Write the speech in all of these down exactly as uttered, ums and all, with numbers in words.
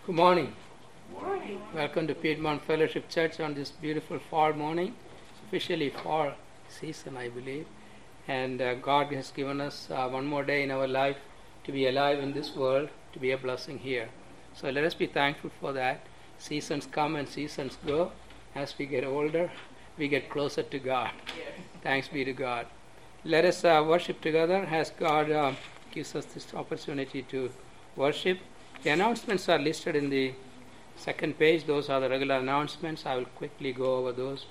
Good morning. Morning. Welcome to Piedmont Fellowship Church on this beautiful fall morning. It's officially fall season, I believe. And uh, God has given us uh, one more day in our life to be alive in this world, to be a blessing here. So let us be thankful for that. Seasons come and seasons go. As we get older, we get closer to God. Yes. Thanks be to God. Let us uh, worship together as God uh, gives us this opportunity to worship. The announcements are listed in the second page. Those are the regular announcements. I will quickly go over those.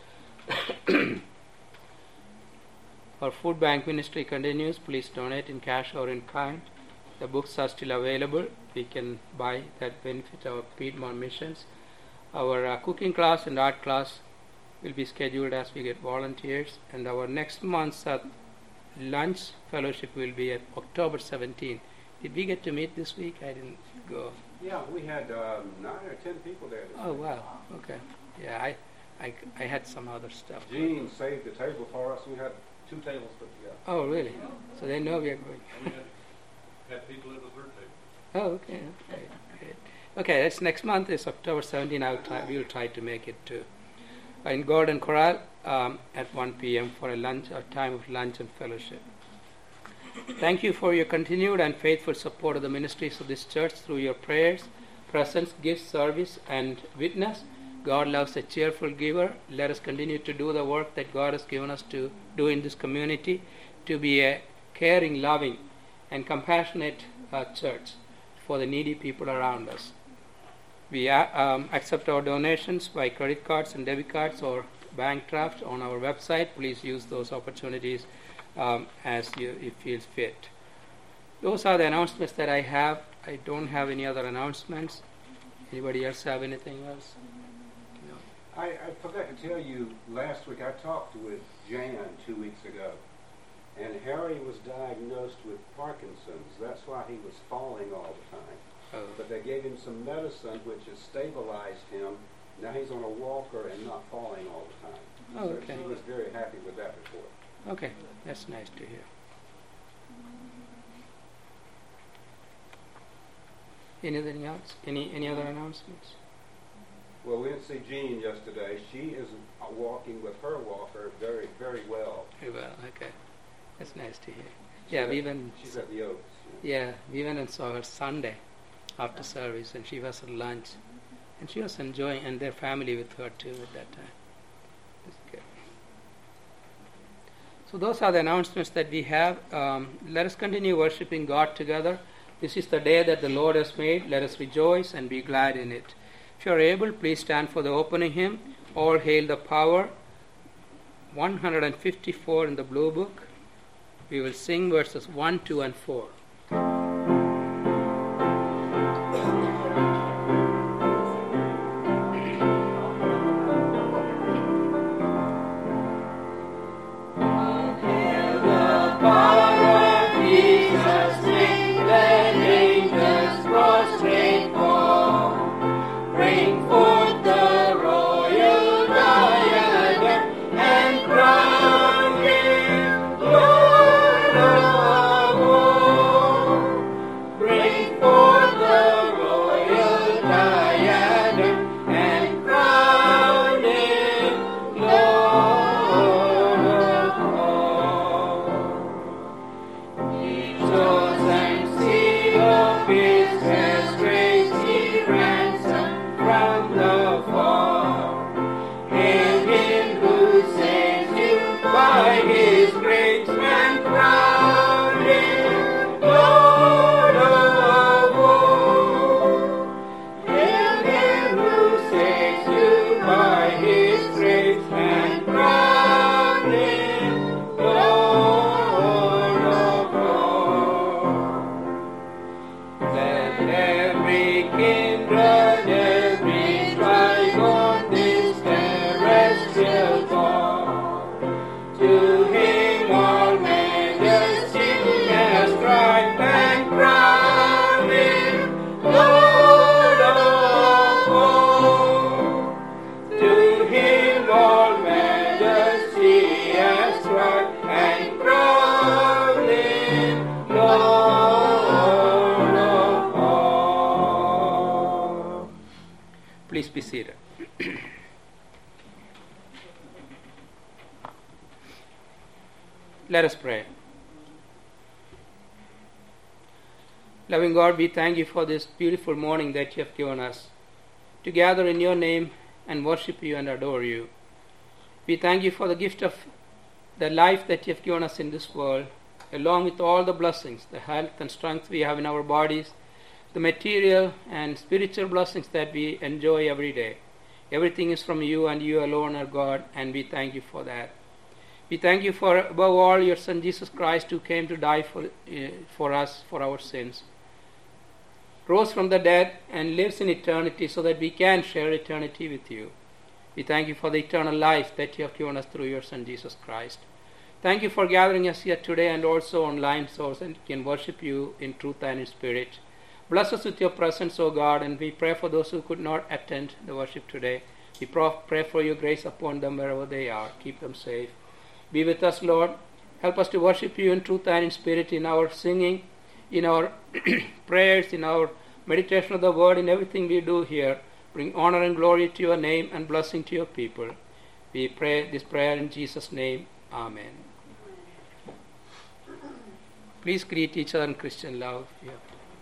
Our food bank ministry continues. Please donate in cash or in kind. The books are still available. We can buy that benefit our Piedmont missions. Our uh, cooking class and art class will be scheduled as we get volunteers. And our next month's uh, lunch fellowship will be at October seventeenth. Did we get to meet this week? I didn't go. Yeah, we had um, nine or ten people there. This Oh, week. wow. Okay. Yeah, I, I, I had some other stuff. Gene saved the table for us. We had two tables put together. Oh, really? So they know we are going. We had, had people at the third table. Oh, okay. Okay, great. Okay, that's next month. It's October seventeenth. I'll try, we will try to make it too. In Gordon Corral um, at one p.m. for a lunch, a time of lunch and fellowship. Thank you for your continued and faithful support of the ministries of this church through your prayers, presence, gifts, service, and witness. God loves a cheerful giver. Let us continue to do the work that God has given us to do in this community, to be a caring, loving, and compassionate uh, church for the needy people around us. We uh, um, accept our donations by credit cards and debit cards or bank draft on our website. Please use those opportunities um, as you, you feel fit. Those are the announcements that I have. I don't have any other announcements. Anybody else have anything else? No. I, I forgot to tell you, last week I talked with Jan two weeks ago, and Harry was diagnosed with Parkinson's. That's why he was falling all the time. Oh. But they gave him some medicine which has stabilized him. Now he's on a walker and not falling all the time. Oh, so okay. she was very happy with that report. Okay, that's nice to hear. Anything else? Any any other announcements? Well, we didn't see Jean yesterday. She is walking with her walker very, very well. Very well. Okay, that's nice to hear. Yeah, She's we at- even She's at the Oaks. yeah we went and saw her Sunday after service, and she was at lunch, and she was enjoying, and their family with her too at that time. That's good. So those are the announcements that we have. Um, let us continue worshiping God together. This is the day that the Lord has made. Let us rejoice and be glad in it. If you are able, please stand for the opening hymn. All hail the power. one hundred fifty-four in the blue book. We will sing verses one, two, and four. Lord of all. Please be seated. Let us pray. Loving God, we thank you for this beautiful morning that you have given us to gather in your name and worship you and adore you. We thank you for the gift of the life that you have given us in this world, along with all the blessings, the health and strength we have in our bodies, the material and spiritual blessings that we enjoy every day. Everything is from you and you alone are God, and we thank you for that. We thank you for, above all, your Son Jesus Christ, who came to die for, uh, for us, for our sins, rose from the dead and lives in eternity so that we can share eternity with you. We thank you for the eternal life that you have given us through your Son Jesus Christ. Thank you for gathering us here today and also online so that we can worship you in truth and in spirit. Bless us with your presence, O God, and we pray for those who could not attend the worship today. We pray for your grace upon them wherever they are. Keep them safe. Be with us, Lord. Help us to worship you in truth and in spirit, in our singing, in our prayers, in our meditation of the word, in everything we do here. Bring honor and glory to your name and blessing to your people. We pray this prayer in Jesus' name. Amen. Please greet each other in Christian love. Yeah.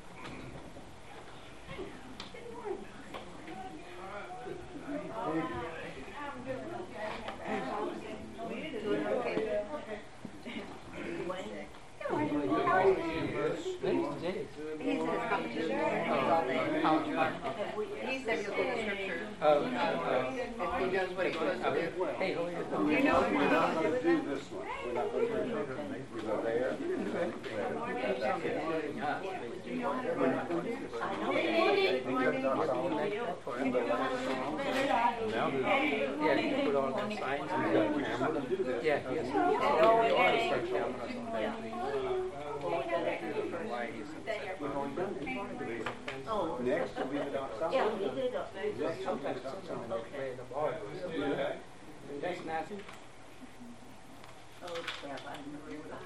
He said he'll get scripture. Oh, uh, If he knows what he's supposed to do. hey, how are you? Do you know what We're you're not supposed going to to do do this one. We're not going to do this. We go there. Yeah, you put all the signs and the camera. Yeah, yes. You always set cameras on that. Why he's Next, we'll leave it outside. Yeah, we did it. sometimes sometimes they play the ball. That's nasty. Oh, crap, I never would have.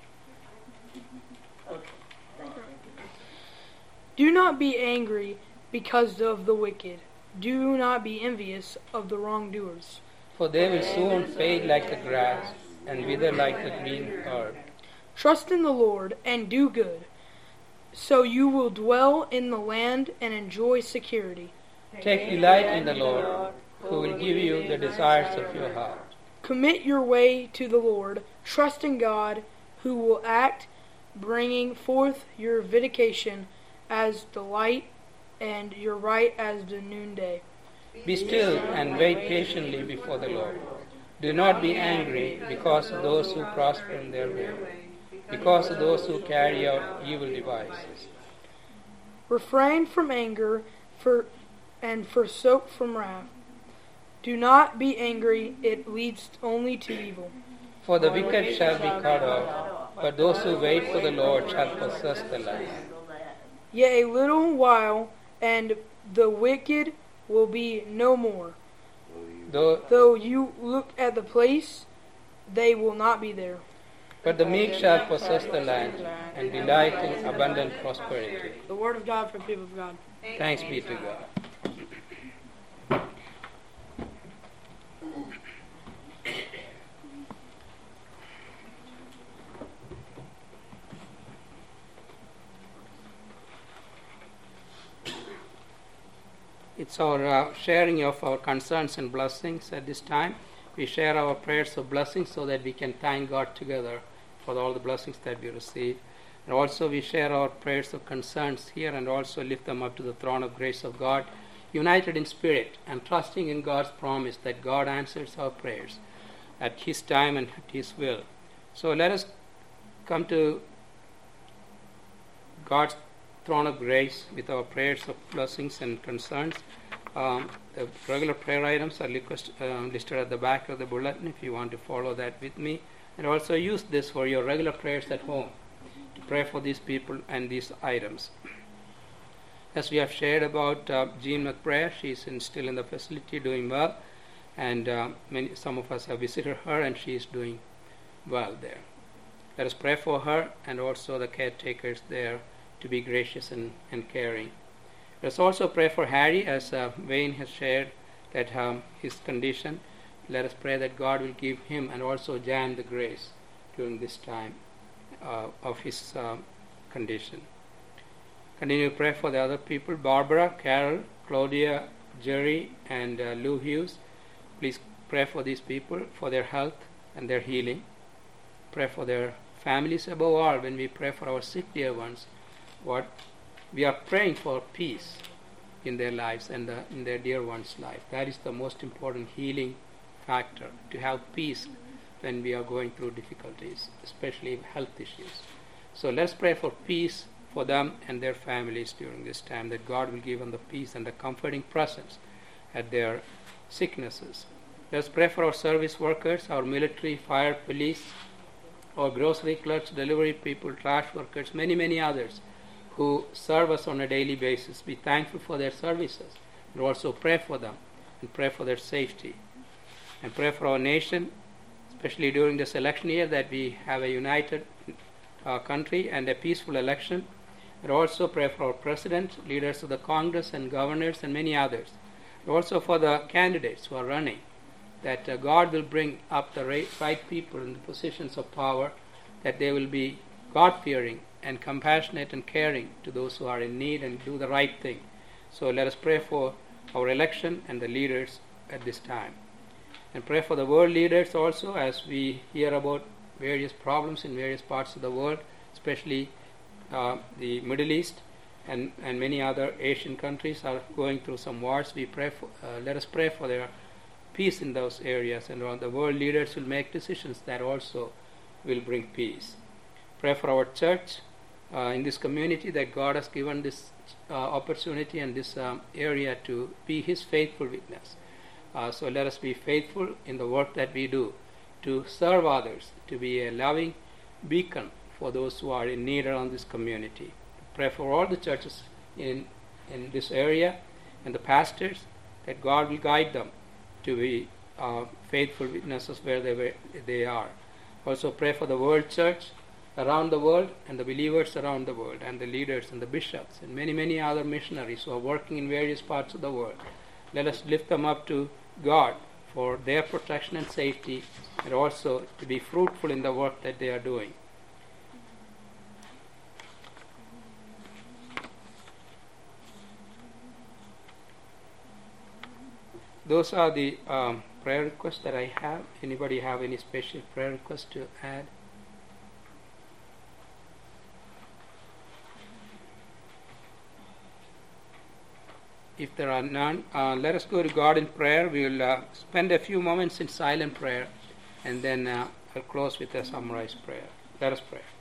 Okay, thank you. Do not be angry because of the wicked. Do not be envious of the wrongdoers. For they will soon fade like the grass and wither like the green herb. Trust in the Lord and do good, so you will dwell in the land and enjoy security. Take delight in the Lord, who will give you the desires of your heart. Commit your way to the Lord. Trust in God, who will act, bringing forth your vindication as the light and your right as the noonday. Be still and wait patiently before the Lord. Do not be angry because of those who prosper in their way, because of those who carry out evil devices. Refrain from anger for, and forsook from wrath. Do not be angry, it leads only to evil. For the wicked shall be cut off, but those who wait for the Lord shall possess the land. Yet a little while, and the wicked will be no more. Though, Though you look at the place, they will not be there. but the meek shall possess the land and delight in abundant prosperity. The word of God for the people of God. Thanks be to God. It's our uh, sharing of our concerns and blessings at this time. We share our prayers of blessings so that we can thank God together for all the blessings that we receive. And also we share our prayers of concerns here and also lift them up to the throne of grace of God, united in spirit and trusting in God's promise that God answers our prayers at His time and at His will. So let us come to God's throne of grace with our prayers of blessings and concerns. Um, the regular prayer items are request, uh, listed at the back of the bulletin if you want to follow that with me. And also use this for your regular prayers at home to pray for these people and these items. As we have shared about uh, Jean McBrayer, she is in, still in the facility doing well. And uh, many, some of us have visited her and she is doing well there. Let us pray for her and also the caretakers there to be gracious and, and caring. Let's also pray for Harry, as uh, Wayne has shared that um, his condition. Let us pray that God will give him and also Jan the grace during this time uh, of his uh, condition. Continue to pray for the other people, Barbara, Carol, Claudia, Jerry, and uh, Lou Hughes. Please pray for these people, for their health and their healing. Pray for their families above all. When we pray for our sick dear ones, what we are praying for peace in their lives and the, in their dear ones' life. That is the most important healing factor, to have peace when we are going through difficulties, especially health issues. So let's pray for peace for them and their families during this time, that God will give them the peace and the comforting presence at their sicknesses. Let's pray for our service workers, our military, fire, police, our grocery clerks, delivery people, trash workers, many, many others who serve us on a daily basis. Be thankful for their services and also pray for them and pray for their safety. And pray for our nation, especially during this election year, that we have a united uh, country and a peaceful election. And also pray for our president, leaders of the Congress and governors and many others. And also for the candidates who are running, that uh, God will bring up the right, right people in the positions of power, that they will be God-fearing and compassionate and caring to those who are in need and do the right thing. So let us pray for our election and the leaders at this time. And pray for the world leaders also, as we hear about various problems in various parts of the world, especially uh, the Middle East and, and many other Asian countries are going through some wars. We pray for, uh, let us pray for their peace in those areas, and the world leaders will make decisions that also will bring peace. Pray for our church uh, in this community, that God has given this uh, opportunity and this um, area to be His faithful witness. Uh, so let us be faithful in the work that we do, to serve others, to be a loving beacon for those who are in need around this community. Pray for all the churches in, in this area and the pastors, that God will guide them to be uh, faithful witnesses where they, were, they are. Also pray for the world church around the world and the believers around the world and the leaders and the bishops and many, many other missionaries who are working in various parts of the world. Let us lift them up to God for their protection and safety, and also to be fruitful in the work that they are doing. Those are the um, prayer requests that I have. Anybody have any special prayer requests to add? If there are none, uh, let us go to God in prayer. We will uh, spend a few moments in silent prayer, and then uh, I'll close with a summarized prayer. Let us pray.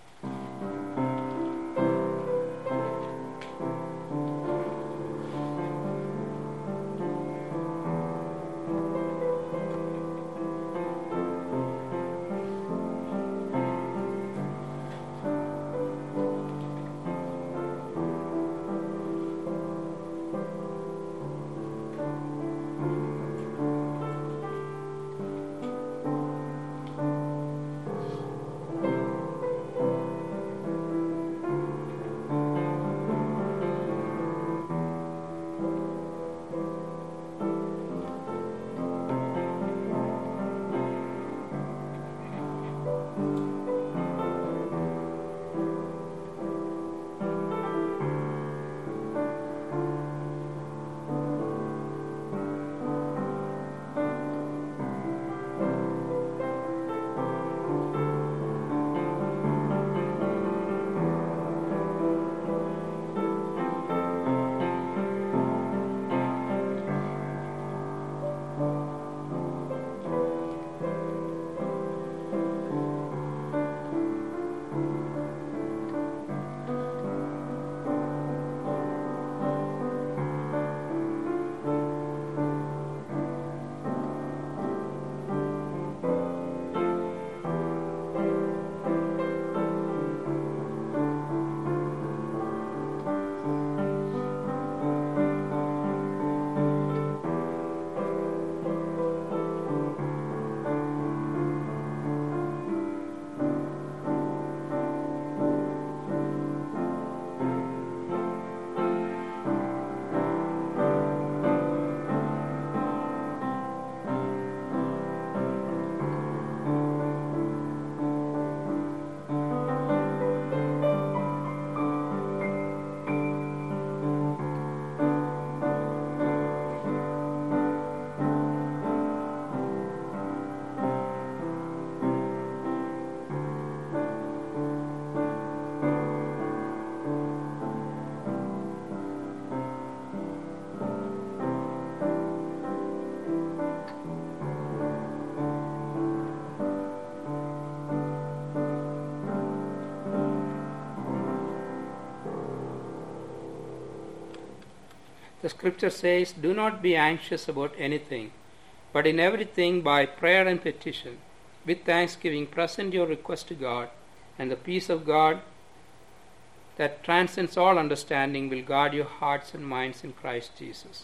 The scripture says, "Do not be anxious about anything, but in everything by prayer and petition, with thanksgiving present your request to God, and the peace of God that transcends all understanding will guard your hearts and minds in Christ Jesus."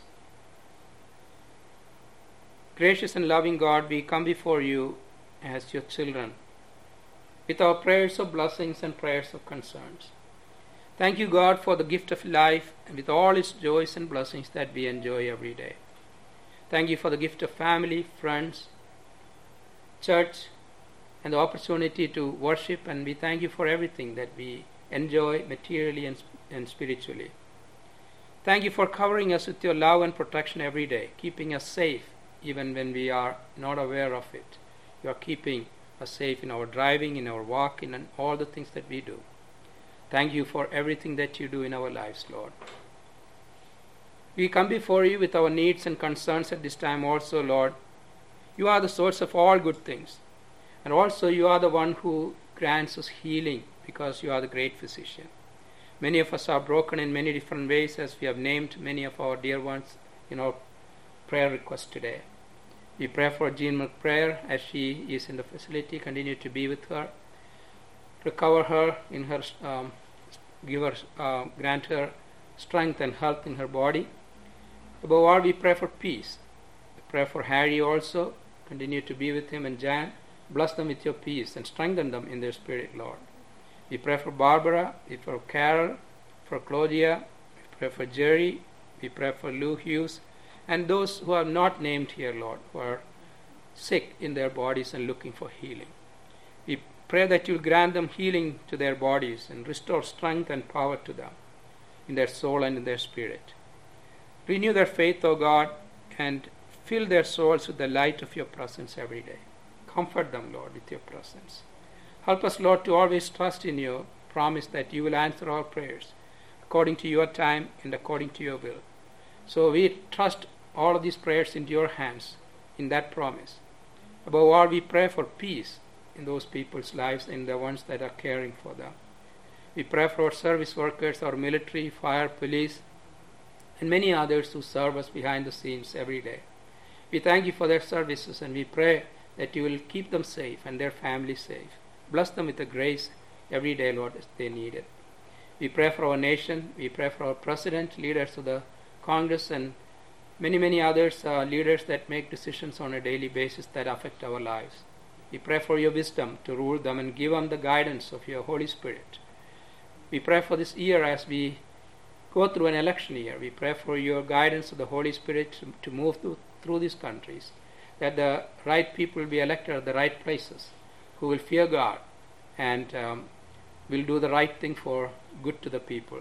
Gracious and loving God, we come before you as your children with our prayers of blessings and prayers of concerns. Thank you, God, for the gift of life and with all its joys and blessings that we enjoy every day. Thank you for the gift of family, friends, church, and the opportunity to worship, and we thank you for everything that we enjoy materially and, and spiritually. Thank you for covering us with your love and protection every day, keeping us safe even when we are not aware of it. You are keeping us safe in our driving, in our walking, and all the things that we do. Thank you for everything that you do in our lives, Lord. We come before you with our needs and concerns at this time also, Lord. You are the source of all good things. And also you are the one who grants us healing because you are the great physician. Many of us are broken in many different ways, as we have named many of our dear ones in our prayer request today. We pray for Jean McPrayer as she is in the facility. Continue to be with her. Recover her in her, um, give her, uh, grant her strength and health in her body. Above all, we pray for peace. We pray for Harry also. Continue to be with him and Jan. Bless them with your peace and strengthen them in their spirit, Lord. We pray for Barbara, we pray for Carol, for Claudia, we pray for Jerry, we pray for Lou Hughes, and those who are not named here, Lord, who are sick in their bodies and looking for healing. We pray that you grant them healing to their bodies and restore strength and power to them in their soul and in their spirit. Renew their faith, O God, and fill their souls with the light of your presence every day. Comfort them, Lord, with your presence. Help us, Lord, to always trust in your promise that you will answer our prayers according to your time and according to your will. So we trust all of these prayers into your hands in that promise. Above all, we pray for peace in those people's lives and the ones that are caring for them. We pray for our service workers, our military, fire, police, and many others who serve us behind the scenes every day. We thank you for their services, and we pray that you will keep them safe and their families safe. Bless them with the grace every day, Lord, as they need it. We pray for our nation. We pray for our president, leaders of the Congress, and many, many others, uh, leaders that make decisions on a daily basis that affect our lives. We pray for your wisdom to rule them and give them the guidance of your Holy Spirit. We pray for this year as we go through an election year. We pray for your guidance of the Holy Spirit to, to move through, through these countries, that the right people will be elected at the right places, who will fear God and um, will do the right thing for good to the people.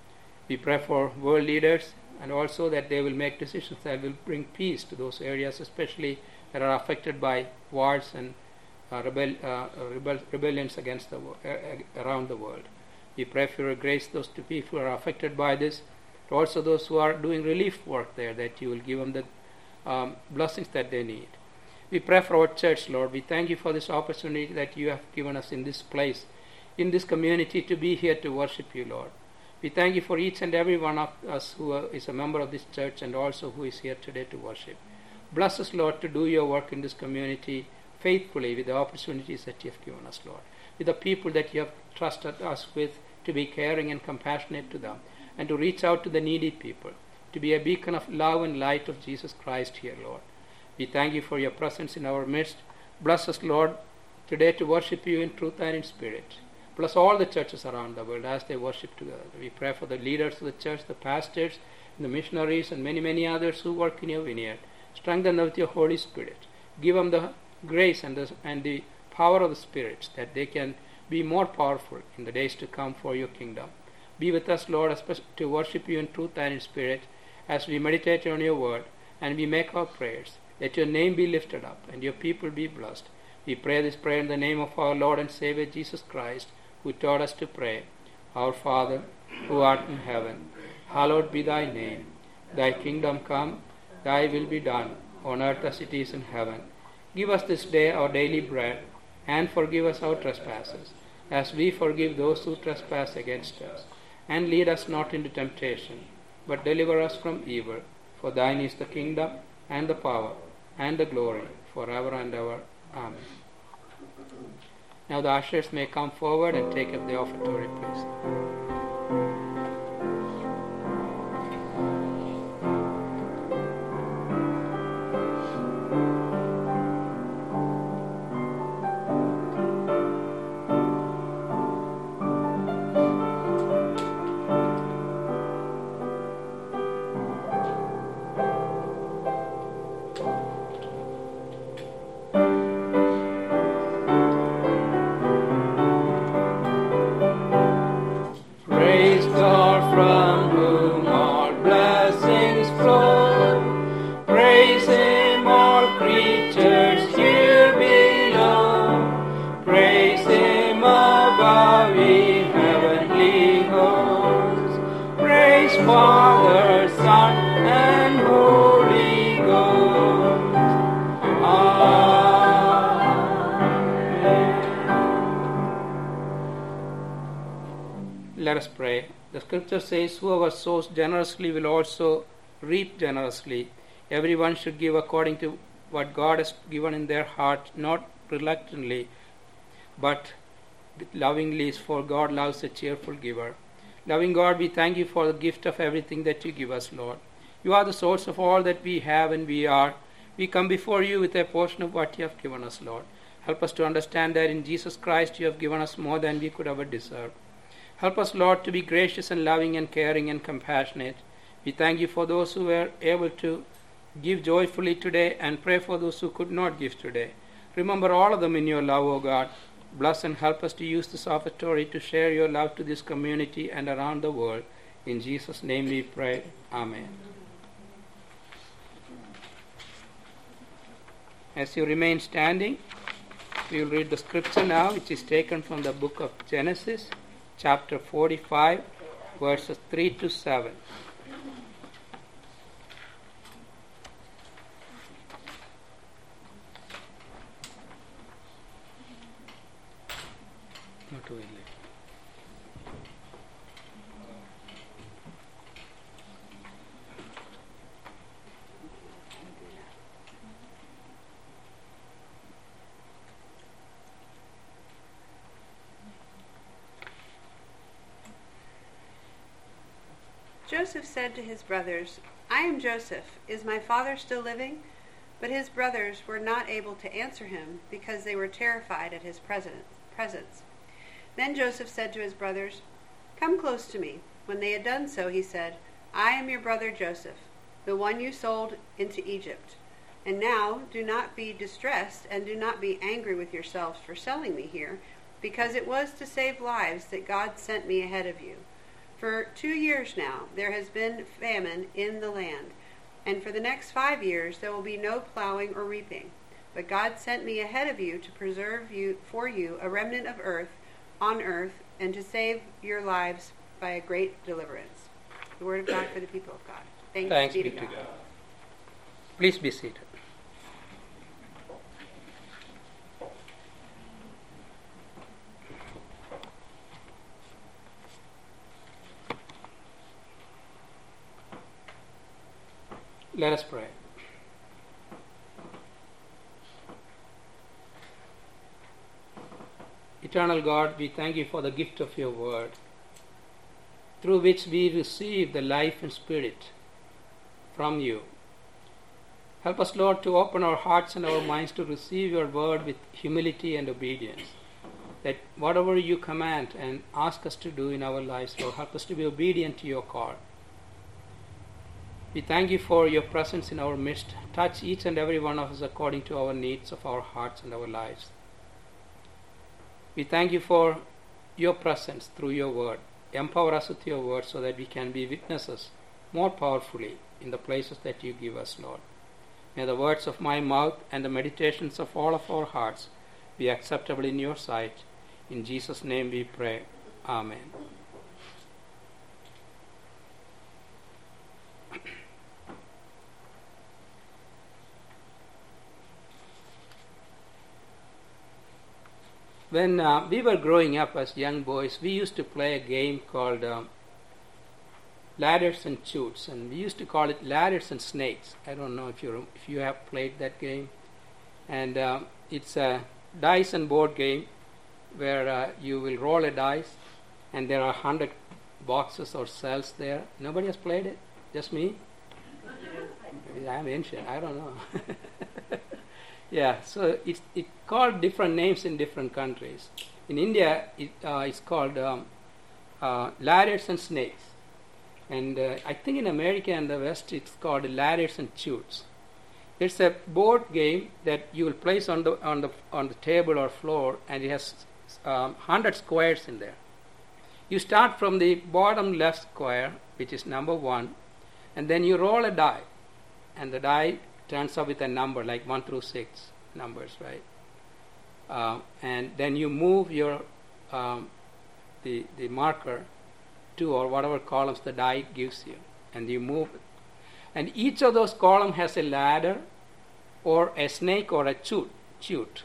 We pray for world leaders, and also that they will make decisions that will bring peace to those areas, especially that are affected by wars and uh, rebel, uh, rebel, rebellions against the wo- uh, around the world. We pray for your grace those two people who are affected by this, but also those who are doing relief work there, that you will give them the um, blessings that they need. We pray for our church, Lord. We thank you for this opportunity that you have given us in this place, in this community, to be here to worship you, Lord. We thank you for each and every one of us who is a member of this church and also who is here today to worship. Bless us, Lord, to do your work in this community faithfully with the opportunities that you have given us, Lord, with the people that you have trusted us with, to be caring and compassionate to them, and to reach out to the needy people, to be a beacon of love and light of Jesus Christ here, Lord. We thank you for your presence in our midst. Bless us, Lord, today to worship you in truth and in spirit. Bless all the churches around the world as they worship together. We pray for the leaders of the church, the pastors, the missionaries, and many, many others who work in your vineyard. Strengthen them with your Holy Spirit. Give them the grace and the, and the power of the Spirit, that they can be more powerful in the days to come for your kingdom. Be with us, Lord, especially to worship you in truth and in spirit as we meditate on your word and we make our prayers. Let your name be lifted up and your people be blessed. We pray this prayer in the name of our Lord and Savior Jesus Christ, who taught us to pray. Our Father, who art in heaven, hallowed be thy name. Thy kingdom come, thy will be done, on earth as it is in heaven. Give us this day our daily bread, and forgive us our trespasses, as we forgive those who trespass against us. And lead us not into temptation, but deliver us from evil. For thine is the kingdom, and the power, and the glory, forever and ever. Amen. Now the ushers may come forward and take up the offertory, please. Praise God from whom all blessings flow. Praise Him, all creatures here below. Praise Him above, ye heavenly hosts. Praise Father, Son, and Holy Ghost. Amen. Let us pray. The scripture says, whoever sows generously will also reap generously. Everyone should give according to what God has given in their heart, not reluctantly, but lovingly, for God loves a cheerful giver. Loving God, we thank you for the gift of everything that you give us, Lord. You are the source of all that we have and we are. We come before you with a portion of what you have given us, Lord. Help us to understand that in Jesus Christ you have given us more than we could ever deserve. Help us, Lord, to be gracious and loving and caring and compassionate. We thank you for those who were able to give joyfully today, and pray for those who could not give today. Remember all of them in your love, O God. Bless and help us to use this offertory to share your love to this community and around the world. In Jesus' name we pray. Amen. As you remain standing, we will read the scripture now, which is taken from the book of Genesis, chapter forty-five, verses three to seven. Not too early. Joseph said to his brothers, I am Joseph. Is my father still living? But his brothers were not able to answer him because they were terrified at his presence. Then Joseph said to his brothers, Come close to me. When they had done so, he said, I am your brother Joseph, the one you sold into Egypt. And now do not be distressed and do not be angry with yourselves for selling me here, because it was to save lives that God sent me ahead of you. For two years now there has been famine in the land, and for the next five years there will be no plowing or reaping. But God sent me ahead of you to preserve you for you a remnant of earth on earth, and to save your lives by a great deliverance. The word of God for the people of God. Thanks, Thanks be be to to God. God. Please be seated. Let us pray. Eternal God, we thank you for the gift of your word, through which we receive the life and spirit from you. Help us, Lord, to open our hearts and our minds to receive your word with humility and obedience, that whatever you command and ask us to do in our lives, Lord, help us to be obedient to your call. We thank you for your presence in our midst. Touch each and every one of us according to our needs of our hearts and our lives. We thank you for your presence through your word. Empower us with your word so that we can be witnesses more powerfully in the places that you give us, Lord. May the words of my mouth and the meditations of all of our hearts be acceptable in your sight. In Jesus' name we pray. Amen. When uh, we were growing up as young boys, we used to play a game called um, ladders and chutes, and we used to call it ladders and snakes. I don't know if you if you have played that game, and uh, it's a dice and board game where uh, you will roll a dice, and there are a hundred boxes or cells there. Nobody has played it, just me. I'm ancient. I don't know. Yeah, so it's it called different names in different countries. In India, it, uh, it's called um, uh, ladders and snakes. And uh, I think in America and the West, it's called ladders and chutes. It's a board game that you will place on the on the on the table or floor, and it has um, hundred squares in there. You start from the bottom left square, which is number one, and then you roll a die, and the die turns up with a number like one through six numbers, right? Uh, and then you move your um, the the marker to or whatever columns the die gives you, and you move it. And each of those columns has a ladder or a snake or a chute. chute.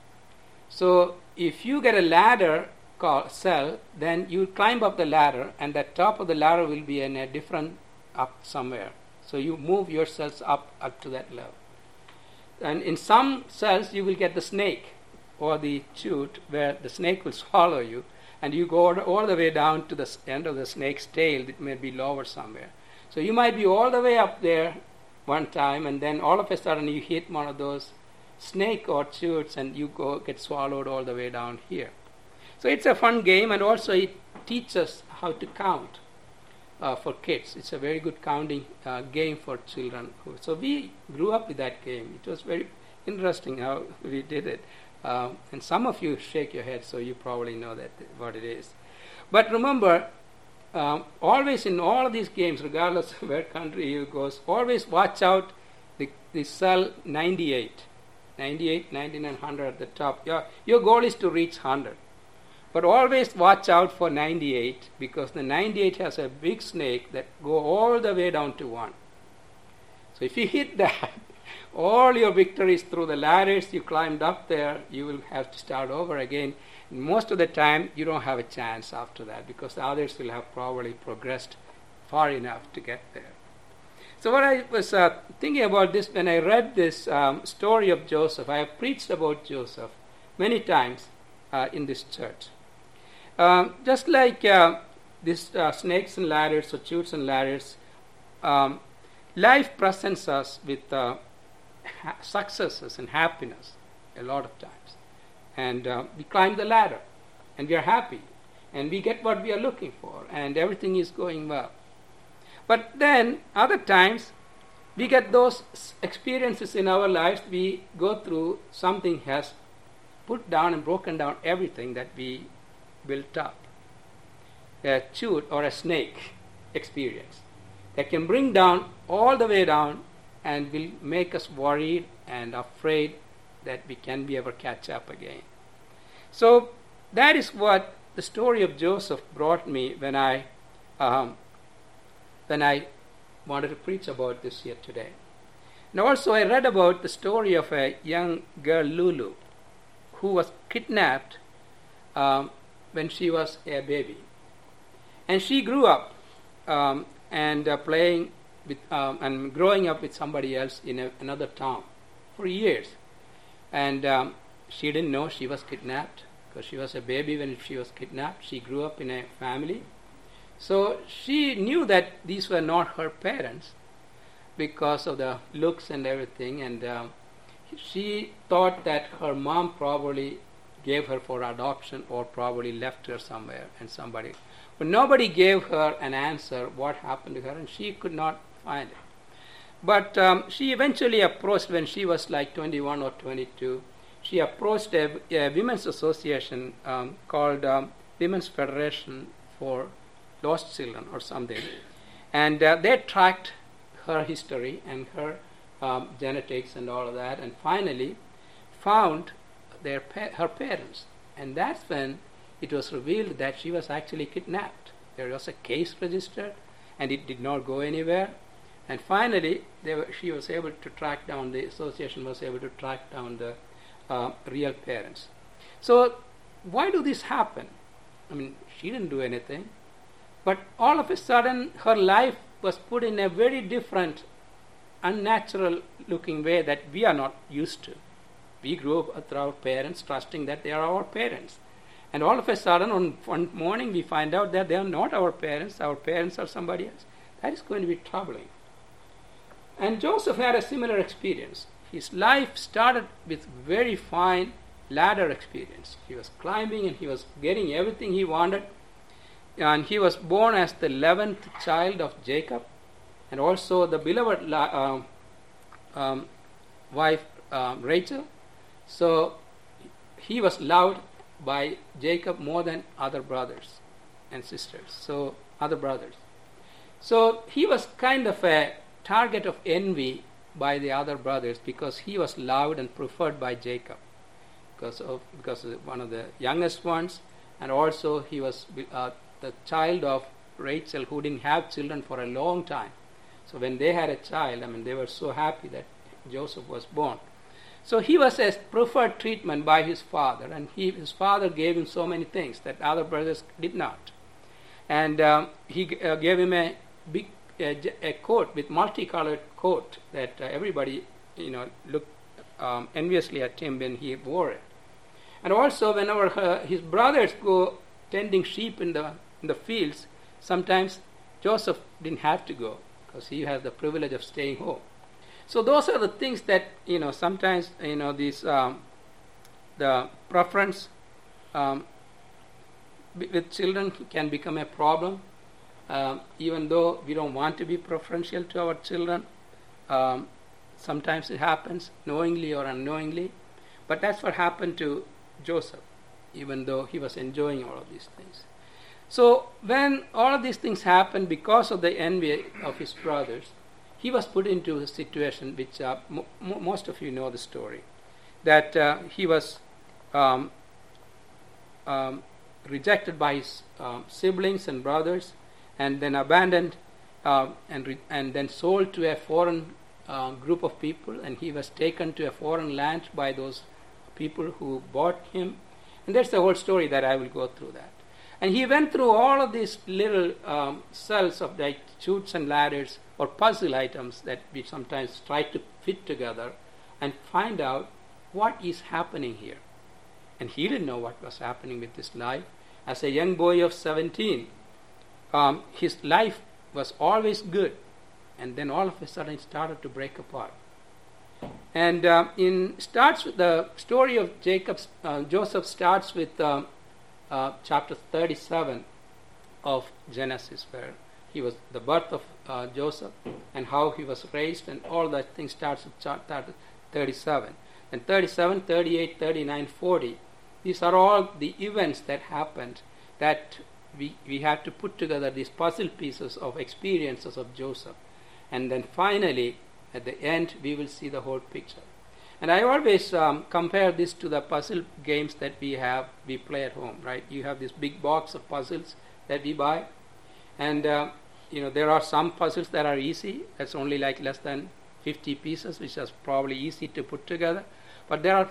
So if you get a ladder call, cell, then you climb up the ladder, and the top of the ladder will be in a different up somewhere. So you move your cells up, up to that level. And in some cells you will get the snake or the chute where the snake will swallow you, and you go all the way down to the end of the snake's tail. It may be lower somewhere. So you might be all the way up there one time, and then all of a sudden you hit one of those snake or chutes, and you go get swallowed all the way down here. So it's a fun game, and also it teaches how to count uh, for kids. It's a very good counting uh, game for children. So we grew up with that game. It was very interesting how we did it. Um, and some of you shake your head, so you probably know that what it is. But remember, um, always in all of these games, regardless of where country you go, always watch out the, the cell ninety-eight. ninety-eight, ninety-nine, one hundred at the top. Your, your goal is to reach one hundred. But always watch out for ninety-eight, because the ninety-eight has a big snake that go all the way down to one. So if you hit that, all your victories through the ladders you climbed up there, you will have to start over again. And most of the time, you don't have a chance after that, because the others will have probably progressed far enough to get there. So what I was uh, thinking about this, when I read this um, story of Joseph, I have preached about Joseph many times uh, in this church. Um, just like uh, these uh, snakes and ladders or chutes and ladders, um, life presents us with uh, ha- successes and happiness a lot of times. And uh, we climb the ladder, and we are happy, and we get what we are looking for, and everything is going well. But then other times we get those experiences in our lives. We go through something has put down and broken down everything that we built up. A chute or a snake experience that can bring down all the way down and will make us worried and afraid that we can be ever catch up again. So that is what the story of Joseph brought me when I um, when I wanted to preach about this here today. And also I read about the story of a young girl, Lulu, who was kidnapped um, when she was a baby. And she grew up um, and uh, playing with um, and growing up with somebody else in a, another town for years. And um, she didn't know she was kidnapped, because she was a baby when she was kidnapped. She grew up in a family. So she knew that these were not her parents because of the looks and everything. And um, she thought that her mom probably gave her for adoption or probably left her somewhere and somebody. But nobody gave her an answer what happened to her, and she could not find it. But um, she eventually approached, when she was like twenty-one or twenty-two, she approached a, a women's association um, called um, Women's Federation for Lost Children or something. And uh, they tracked her history and her um, genetics and all of that, and finally found their pa- her parents. And that's when it was revealed that she was actually kidnapped. There was a case registered, and it did not go anywhere. And finally, they were, she was able to track down, the association was able to track down the uh, real parents. So why do this happen? I mean, she didn't do anything. But all of a sudden, her life was put in a very different, unnatural looking way that we are not used to. We grew up with our parents trusting that they are our parents. And all of a sudden, on one morning, we find out that they are not our parents, our parents are somebody else. That is going to be troubling. And Joseph had a similar experience. His life started with very fine ladder experience. He was climbing and he was getting everything he wanted. And he was born as the eleventh child of Jacob, and also the beloved la- uh, um, wife uh, Rachel. So he was loved by Jacob more than other brothers and sisters. So other brothers. So he was kind of a target of envy by the other brothers because he was loved and preferred by Jacob because of because of one of the youngest ones, and also he was uh, the child of Rachel, who didn't have children for a long time. So when they had a child, I mean, they were so happy that Joseph was born. So he was a preferred treatment by his father, and he, his father gave him so many things that other brothers did not. And um, he uh, gave him a big a, a coat with multicolored coat that uh, everybody, you know, looked um, enviously at him when he wore it. And also, whenever uh, his brothers go tending sheep in the in the fields, sometimes Joseph didn't have to go because he has the privilege of staying home. So those are the things that, you know, sometimes, you know, these um, the preference um, with children can become a problem, uh, even though we don't want to be preferential to our children. Um, sometimes it happens knowingly or unknowingly, but that's what happened to Joseph, even though he was enjoying all of these things. So when all of these things happened because of the envy of his brothers, he was put into a situation which uh, mo- most of you know the story, that uh, he was um, um, rejected by his um, siblings and brothers, and then abandoned uh, and re- and then sold to a foreign uh, group of people, and he was taken to a foreign land by those people who bought him. And that's the whole story that I will go through that. And he went through all of these little um, cells of like chutes and ladders or puzzle items that we sometimes try to fit together and find out what is happening here. And he didn't know what was happening with his life. As a young boy of seventeen, um, his life was always good. And then all of a sudden it started to break apart. And uh, in starts with the story of Jacob's, uh, Joseph starts with um, uh, chapter thirty-seven of Genesis, where he was the birth of uh, Joseph and how he was raised, and all that thing starts with chapter thirty-seven. And thirty-seven, thirty-eight, thirty-nine, forty, these are all the events that happened that we, we had to put together these puzzle pieces of experiences of Joseph. And then finally, at the end, we will see the whole picture. And I always um, compare this to the puzzle games that we have, we play at home, right? You have this big box of puzzles that we buy. And, uh, you know, there are some puzzles that are easy. That's only like less than fifty pieces, which is probably easy to put together. But there are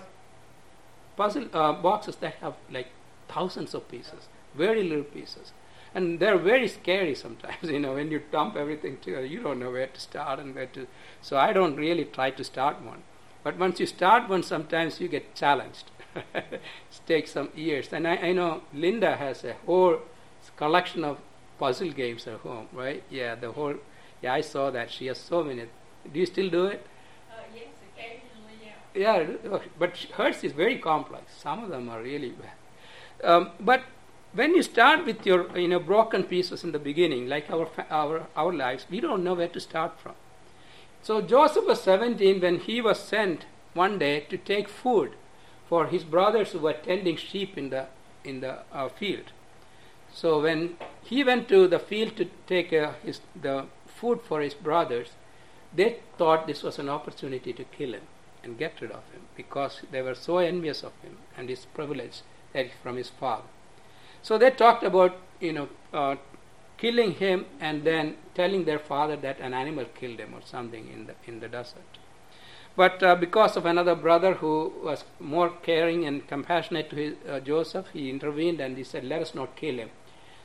puzzle uh, boxes that have like thousands of pieces, very little pieces. And they're very scary sometimes, you know, when you dump everything together, you don't know where to start and where to... So I don't really try to start one. But once you start one, sometimes you get challenged. It takes some years. And I, I know Linda has a whole collection of puzzle games at home, right? Yeah, the whole... Yeah, I saw that. She has so many. Do you still do it? Uh, yes, occasionally, yeah. Yeah, but hers is very complex. Some of them are really bad. Um, but... When you start with your, you know, broken pieces in the beginning, like our our our lives, we don't know where to start from. So Joseph was seventeen when he was sent one day to take food for his brothers who were tending sheep in the in the uh, field. So when he went to the field to take uh, his the food for his brothers, they thought this was an opportunity to kill him and get rid of him because they were so envious of him and his privilege that from his father. So they talked about, you know, uh, killing him and then telling their father that an animal killed him or something in the in the desert. But uh, because of another brother who was more caring and compassionate to his, uh, Joseph, he intervened and he said, "Let us not kill him."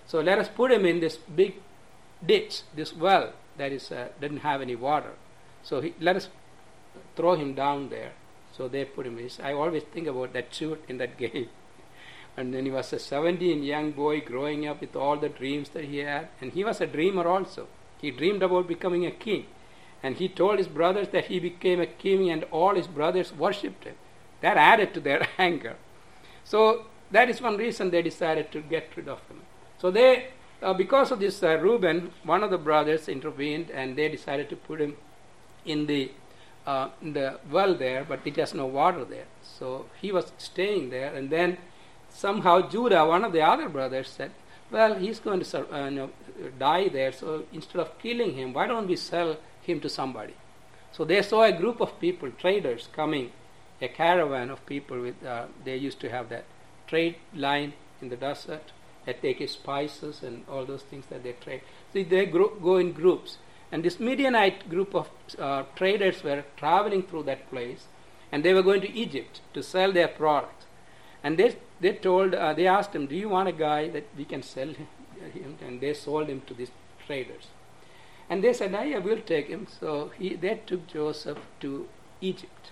So let us put him in this big ditch, this well that is uh, didn't have any water. So he, let us throw him down there. So they put him in. I always think about that shoot in that game. And then he was a seventeen young boy growing up with all the dreams that he had. And he was a dreamer also. He dreamed about becoming a king. And he told his brothers that he became a king and all his brothers worshipped him. That added to their anger. So that is one reason they decided to get rid of him. So they, uh, because of this, uh, Reuben, one of the brothers intervened and they decided to put him in the uh, in the well there, but it has no water there. So he was staying there, and then somehow Judah, one of the other brothers, said, well, he's going to sur- uh, you know, die there, so instead of killing him, why don't we sell him to somebody? So they saw a group of people, traders, coming, a caravan of people. With uh, they used to have that trade line in the desert. They take spices and all those things that they trade. So they gro- go in groups. And this Midianite group of uh, traders were traveling through that place, and they were going to Egypt to sell their products. And they they told, uh, they asked him, do you want a guy that we can sell him? And they sold him to these traders. And they said, I will take him. So he, they took Joseph to Egypt.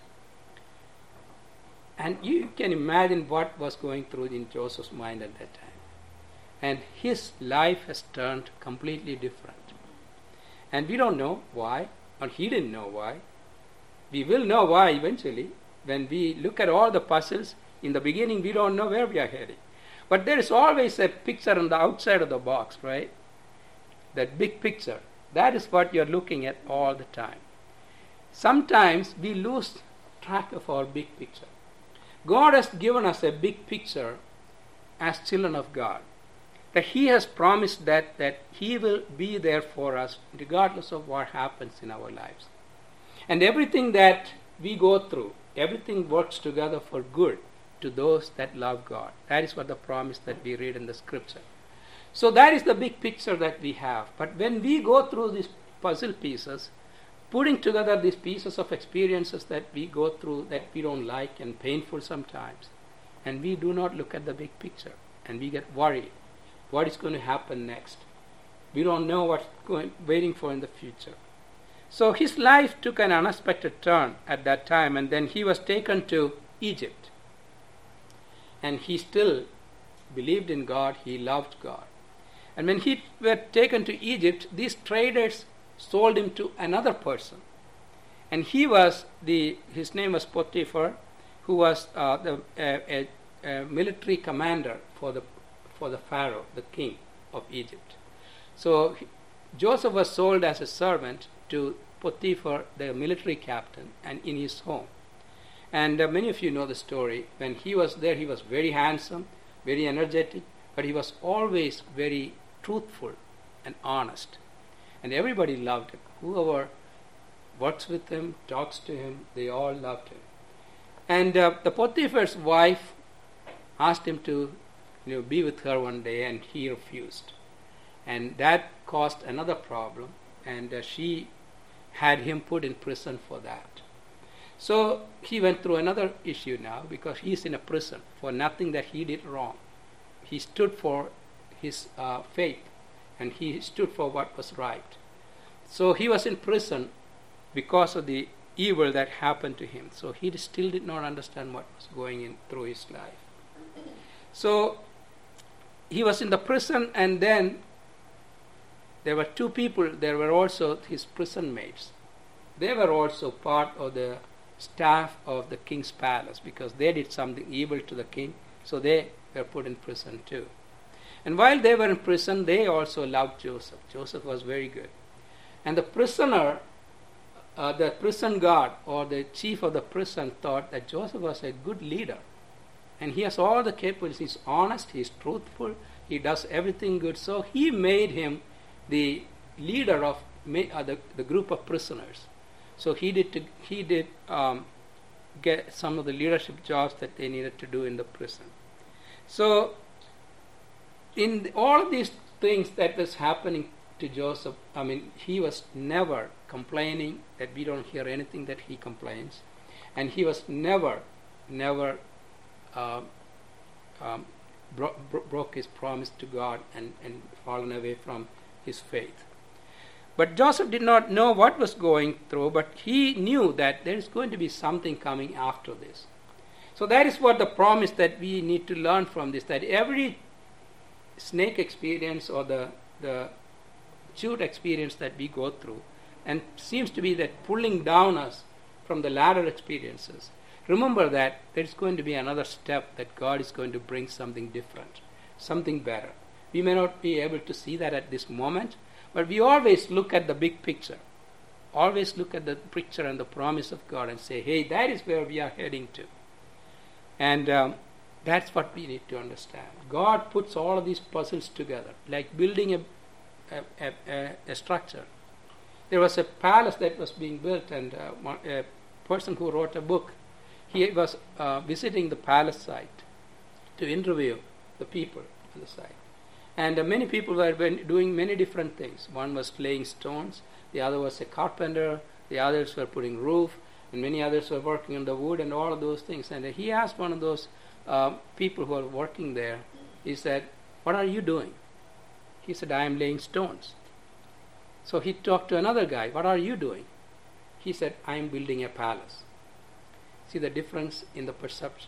And you can imagine what was going through in Joseph's mind at that time. And his life has turned completely different. And we don't know why, or he didn't know why. We will know why eventually. When we look at all the puzzles, in the beginning we don't know where we are heading. But there is always a picture on the outside of the box, right? That big picture. That is what you're looking at all the time. Sometimes we lose track of our big picture. God has given us a big picture as children of God. That He has promised that, that He will be there for us regardless of what happens in our lives. And everything that we go through, everything works together for good to those that love God. That is what the promise that we read in the scripture. So that is the big picture that we have. But when we go through these puzzle pieces, putting together these pieces of experiences that we go through that we don't like and painful sometimes, and we do not look at the big picture, and we get worried. What is going to happen next? We don't know what's going, waiting for in the future. So his life took an unexpected turn at that time, and then he was taken to Egypt. And he still believed in God, he loved God. And when he was taken to Egypt, these traders sold him to another person. And he was, the his name was Potiphar, who was uh, the, a, a, a military commander for the for the Pharaoh, the king of Egypt. So he, Joseph was sold as a servant to Potiphar, the military captain, and in his home. And uh, many of you know the story. When he was there, he was very handsome, very energetic, but he was always very truthful and honest. And everybody loved him. Whoever works with him, talks to him, they all loved him. And uh, the Potiphar's wife asked him to you know, be with her one day, and he refused. And that caused another problem, and uh, she had him put in prison for that. So he went through another issue now, because he's in a prison for nothing that he did wrong. He stood for his uh, faith, and he stood for what was right. So he was in prison because of the evil that happened to him. So he still did not understand what was going in through his life. So he was in the prison, and then there were two people. There were also his prison mates. They were also part of the staff of the king's palace, because they did something evil to the king. So they were put in prison too. And while they were in prison, they also loved Joseph. Joseph was very good. And the prisoner, uh, the prison guard or the chief of the prison thought that Joseph was a good leader. And he has all the capabilities. He's honest, he's truthful, he does everything good. So he made him the leader of uh, the, the group of prisoners. So he did to, he did um, get some of the leadership jobs that they needed to do in the prison. So in the, all of these things that was happening to Joseph, I mean, he was never complaining. That we don't hear anything that he complains. And he was never, never um, um, bro- bro- broke his promise to God and, and fallen away from his faith. But Joseph did not know what was going through, but he knew that there is going to be something coming after this. So that is what the promise that we need to learn from this, that every snake experience or the, the chute experience that we go through, and seems to be that pulling down us from the latter experiences, remember that there is going to be another step, that God is going to bring something different, something better. We may not be able to see that at this moment, but we always look at the big picture. Always look at the picture and the promise of God and say, hey, that is where we are heading to. And um, that's what we need to understand. God puts all of these puzzles together, like building a, a, a, a structure. There was a palace that was being built, and uh, one, a person who wrote a book, he was uh, visiting the palace site to interview the people on the site. And uh, many people were doing many different things. One was laying stones, the other was a carpenter, the others were putting roof, and many others were working on the wood and all of those things. And uh, he asked one of those uh, people who were working there, he said, what are you doing? He said, I am laying stones. So he talked to another guy, what are you doing? He said, I am building a palace. See the difference in the perception.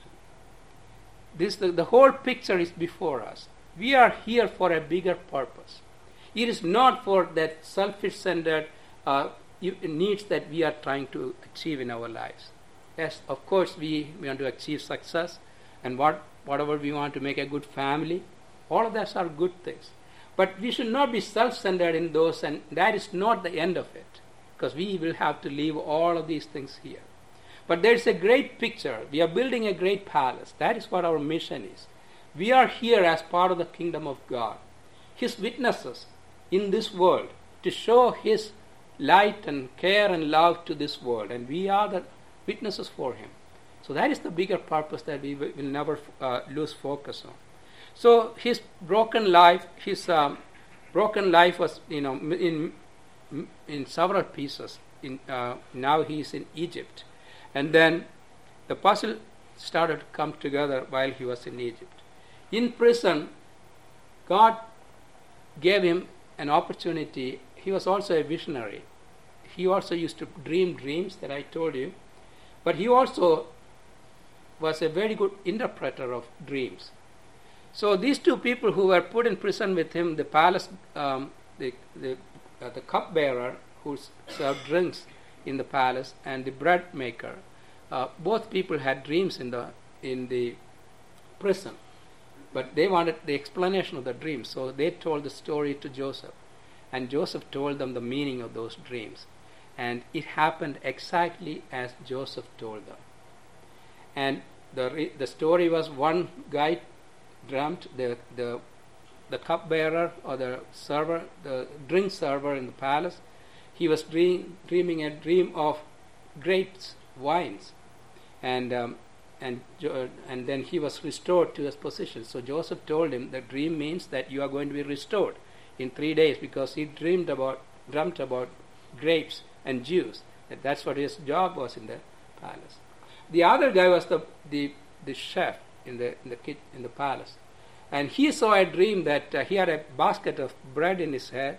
This the, the whole picture is before us. We are here for a bigger purpose. It is not for that selfish-centered uh, needs that we are trying to achieve in our lives. Yes, of course, we, we want to achieve success, and what whatever we want to make a good family. All of those are good things. But we should not be self-centered in those, and that is not the end of it, because we will have to leave all of these things here. But there is a great picture. We are building a great palace. That is what our mission is. We are here as part of the kingdom of God, His witnesses in this world, to show His light and care and love to this world, and we are the witnesses for Him. So that is the bigger purpose that we will never uh, lose focus on. So his broken life, his um, broken life was, you know, in in several pieces. In uh, now he is in Egypt, and then the puzzle started to come together while he was in Egypt. In prison, God gave him an opportunity. He was also a visionary. He also used to dream dreams that I told you, but he also was a very good interpreter of dreams. So these two people who were put in prison with him, the palace, um, the the, uh, the cupbearer who served drinks in the palace, and the bread maker, uh, both people had dreams in the in the prison, but they wanted the explanation of the dreams. So they told the story to Joseph, and Joseph told them the meaning of those dreams, and it happened exactly as Joseph told them. And the re- the story was, one guy dreamt, the the the cupbearer or the server, the drink server in the palace, he was dream, dreaming a dream of grapes, wines, and um, and uh, and then he was restored to his position. So Joseph told him the dream means that you are going to be restored in three days, because he dreamed about dreamt about grapes and juice. And that's what his job was in the palace. The other guy was the the, the chef in the in the kit, in the palace, and he saw a dream that uh, he had a basket of bread in his head,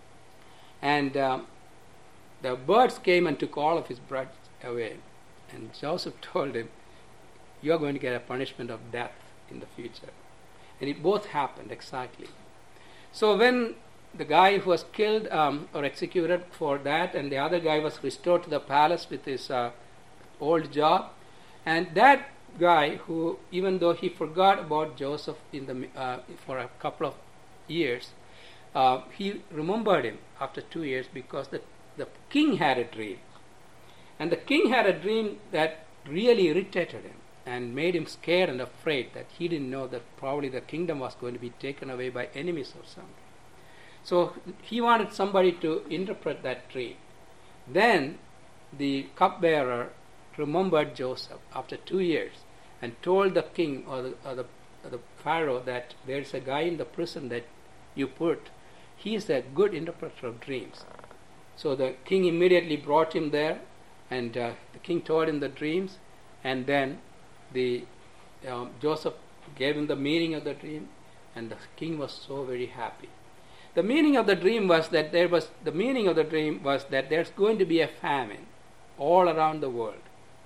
and um, the birds came and took all of his bread away. And Joseph told him, "You are going to get a punishment of death in the future." And it both happened exactly. So when the guy who was killed um, or executed for that, and the other guy was restored to the palace with his uh, old job, and that guy who, even though he forgot about Joseph in the uh, for a couple of years, uh, he remembered him after two years, because the the king had a dream, and the king had a dream that really irritated him and made him scared and afraid, that he didn't know that probably the kingdom was going to be taken away by enemies or something. So he wanted somebody to interpret that dream. Then the cupbearer remembered Joseph after two years and told the king or the, or the, or the pharaoh that there is a guy in the prison that you put. He is a good interpreter of dreams. So the king immediately brought him there, and uh, the king told him the dreams, and then the um, Joseph gave him the meaning of the dream, and the king was so very happy. The meaning of the dream was that there was the meaning of the dream was that there's going to be a famine all around the world,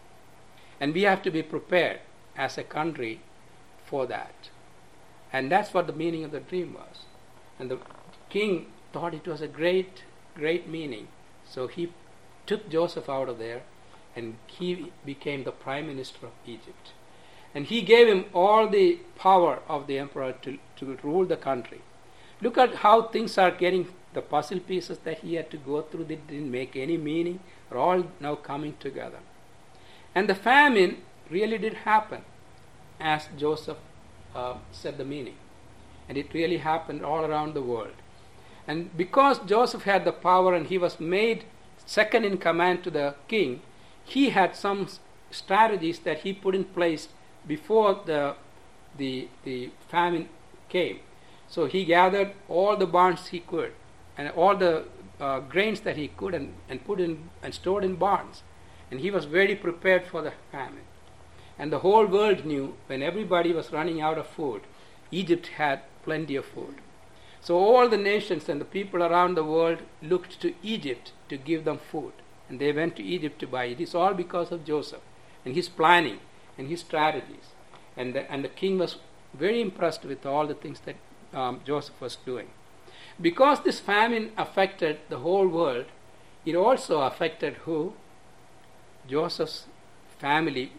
and we have to be prepared as a country for that. And that's what the meaning of the dream was. And the king thought it was a great, great meaning. So he took Joseph out of there, and he became the prime minister of Egypt. And he gave him all the power of the emperor to, to rule the country. Look at how things are getting, the puzzle pieces that he had to go through that didn't make any meaning are all now coming together. And the famine really did happen as Joseph uh, said the meaning. And it really happened all around the world. And because Joseph had the power and he was made second in command to the king, he had some strategies that he put in place before the the the famine came. So he gathered all the barns he could and all the uh, grains that he could and, and put in and stored in barns. And he was very prepared for the famine. And the whole world knew when everybody was running out of food, Egypt had plenty of food. So all the nations and the people around the world looked to Egypt to give them food. And they went to Egypt to buy it. It's all because of Joseph and his planning and his strategies. And the, and the king was very impressed with all the things that um, Joseph was doing. Because this famine affected the whole world, it also affected who? Joseph's family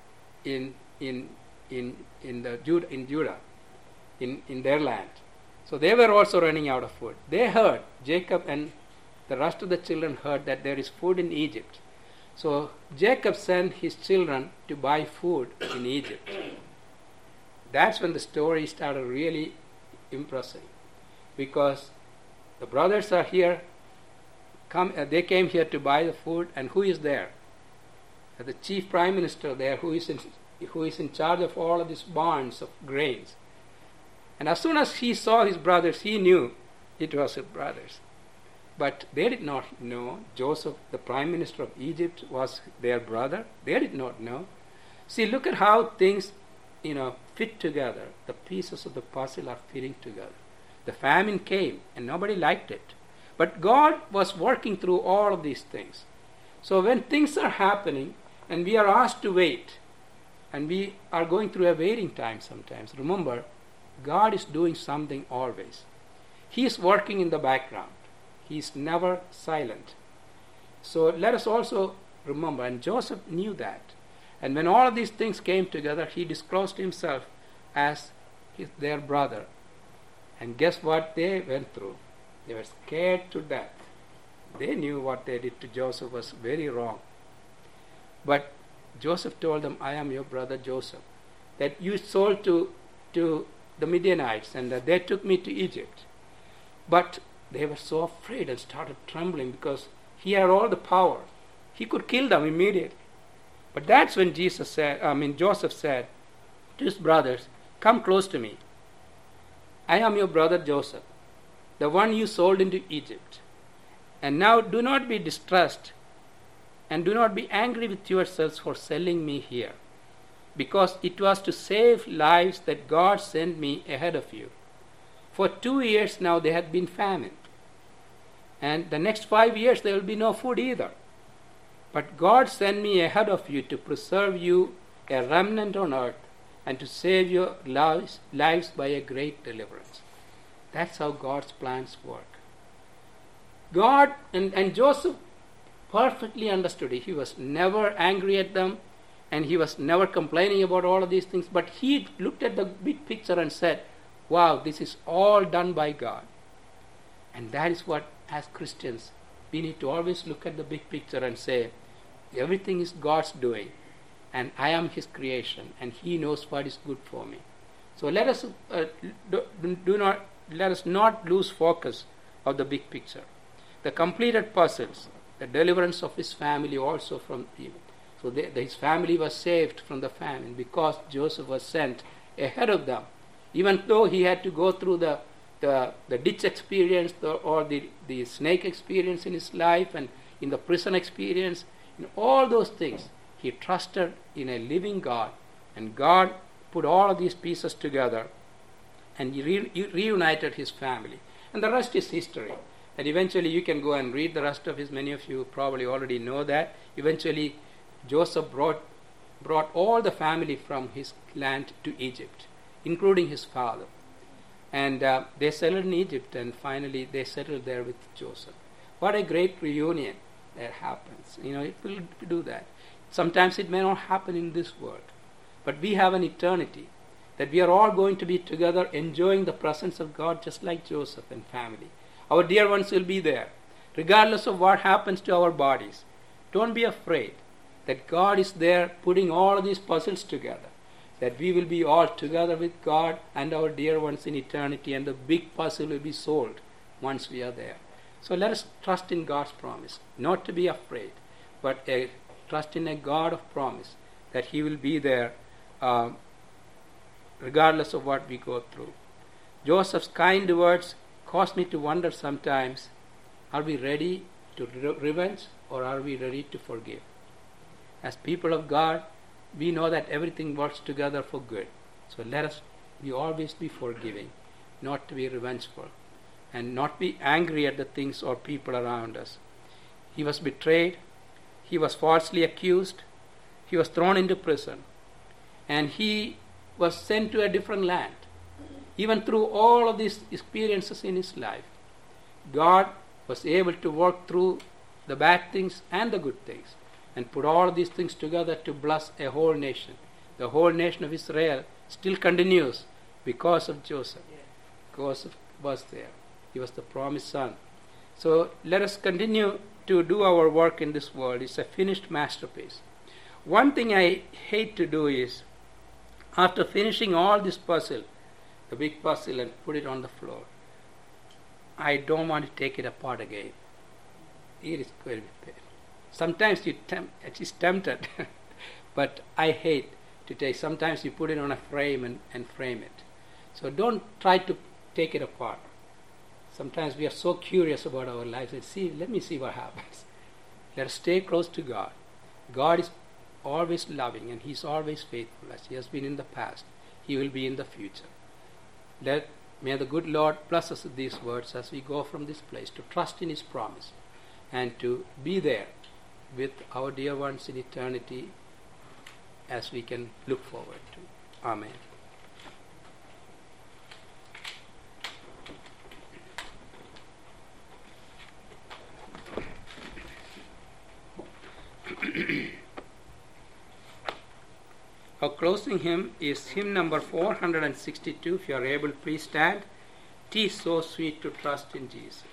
in in in in the Judah in Judah, in, in their land. So they were also running out of food. They heard, Jacob and the rest of the children heard that there is food in Egypt. So Jacob sent his children to buy food in Egypt. That's when the story started really impressing, because the brothers are here. Come, uh, they came here to buy the food, and who is there? Uh, the chief prime minister there, who is in, who is in charge of all of these barns of grains. And as soon as he saw his brothers, he knew it was his brothers. But they did not know Joseph, the prime minister of Egypt, was their brother. They did not know. See, look at how things, you know, fit together. The pieces of the puzzle are fitting together. The famine came and nobody liked it. But God was working through all of these things. So when things are happening and we are asked to wait, and we are going through a waiting time sometimes, remember, God is doing something always. He is working in the background. He is never silent. So let us also remember, and Joseph knew that. And when all of these things came together, he disclosed himself as his, their brother. And guess what they went through? They were scared to death. They knew what they did to Joseph was very wrong. But Joseph told them, I am your brother Joseph, that you sold to, to the Midianites, and that they took me to Egypt. But they were so afraid and started trembling because he had all the power. He could kill them immediately. But that's when Jesus said, I mean Joseph said to his brothers, come close to me. I am your brother Joseph, the one you sold into Egypt. And now do not be distressed and do not be angry with yourselves for selling me here, because it was to save lives that God sent me ahead of you. For two years now there had been famine, and the next five years there will be no food either. But God sent me ahead of you to preserve you a remnant on earth and to save your lives, lives by a great deliverance. That's how God's plans work. God and, and Joseph perfectly understood it. He was never angry at them, and he was never complaining about all of these things, but he looked at the big picture and said, wow, this is all done by God. And that is what, as Christians, we need to always look at the big picture and say, everything is God's doing, and I am his creation, and he knows what is good for me. So let us uh, do, do not let us not lose focus of the big picture. The completed puzzles, the deliverance of his family also from evil. So they, his family was saved from the famine because Joseph was sent ahead of them. Even though he had to go through the the, the ditch experience the, or the, the snake experience in his life and in the prison experience, in all those things, he trusted in a living God, and God put all of these pieces together, and he re- he reunited his family. And the rest is history. And eventually you can go and read the rest of his, many of you probably already know that. Eventually Joseph brought, brought all the family from his land to Egypt, including his father. And uh, they settled in Egypt, and finally they settled there with Joseph. What a great reunion that happens. You know, it will do that. Sometimes it may not happen in this world, but we have an eternity that we are all going to be together enjoying the presence of God just like Joseph and family. Our dear ones will be there, regardless of what happens to our bodies. Don't be afraid that God is there putting all of these puzzles together, that we will be all together with God and our dear ones in eternity, and the big puzzle will be solved once we are there. So let us trust in God's promise, not to be afraid, but a, trust in a God of promise that He will be there uh, regardless of what we go through. Joseph's kind words cause me to wonder sometimes, are we ready to re- revenge or are we ready to forgive? As people of God, we know that everything works together for good. So let us be always be forgiving, not to be revengeful, and not be angry at the things or people around us. He was betrayed, he was falsely accused, he was thrown into prison, and he was sent to a different land. Even through all of these experiences in his life, God was able to work through the bad things and the good things and put all of these things together to bless a whole nation. The whole nation of Israel still continues because of Joseph. Joseph was there. He was the promised son. So let us continue to do our work in this world. It's a finished masterpiece. One thing I hate to do is, after finishing all this puzzle, the big puzzle, and put it on the floor, I don't want to take it apart again. It is going to be painful. Sometimes you tempt, it's tempted, but I hate to take. Sometimes you put it on a frame and, and frame it. So don't try to take it apart. Sometimes we are so curious about our lives and see, let me see what happens. Let us stay close to God. God is always loving and He's always faithful, as He has been in the past. He will be in the future. Let, may the good Lord bless us with these words as we go from this place, to trust in His promise and to be there with our dear ones in eternity as we can look forward to. Amen. Our closing hymn is hymn number four hundred sixty-two. If you are able, please stand. "'Tis so sweet to trust in Jesus."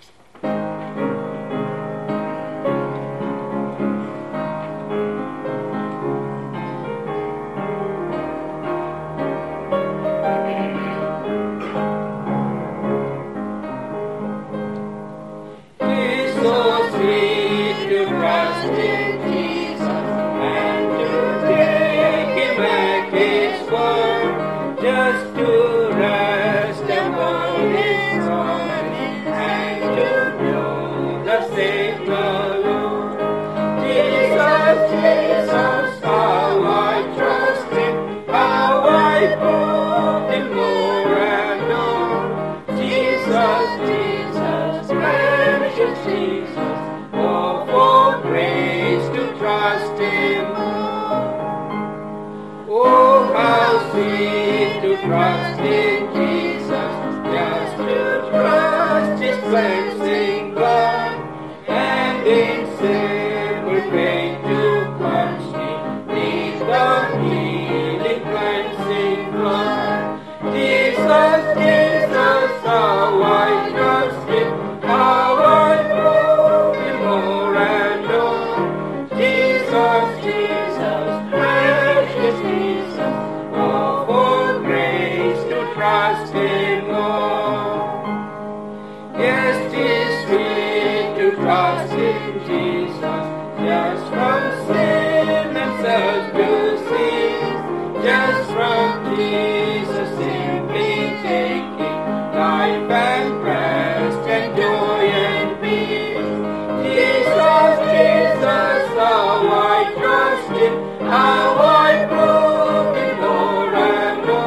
Trust in Jesus, just to trust His cleansing blood, and in simple faith to plunge beneath the healing cleansing blood. Jesus, Jesus, how I trust Him, how I prove Him more and more. Jesus, Jesus, precious Jesus, oh, for grace to trust Him more. Yes, 'tis sweet to trust in Jesus, just from sin and self to cease, just from Jesus simply taking life and rest and joy and peace. Jesus, Jesus, how I trust Him, how I prove Him more and more.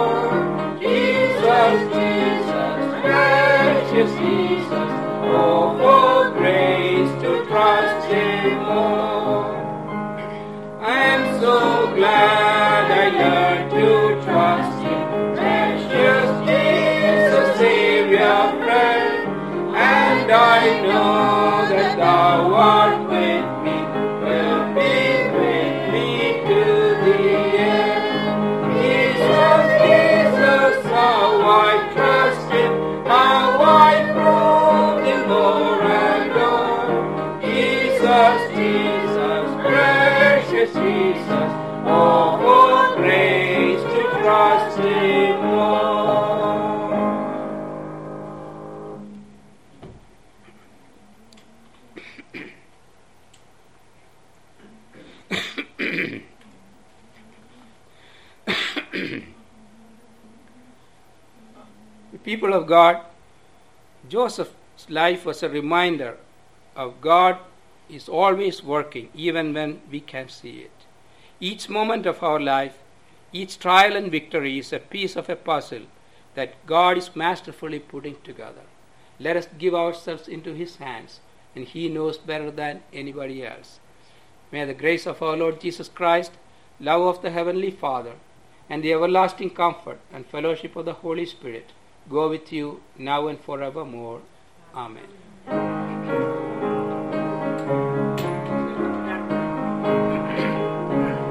Him more. I am so glad I learned to trust Him, precious Jesus, Savior, friend, and I know that Thou art with me, will be with me to the end. Jesus, Jesus, how I trust Him, how I prove Him more and more. Jesus, Jesus, precious Jesus, oh, for grace to trust Him more. People of God, Joseph's life was a reminder of God is always working even when we can't see it. Each moment of our life, each trial and victory is a piece of a puzzle that God is masterfully putting together. Let us give ourselves into His hands, and He knows better than anybody else. May the grace of our Lord Jesus Christ, love of the Heavenly Father, and the everlasting comfort and fellowship of the Holy Spirit go with you now and forevermore. Amen.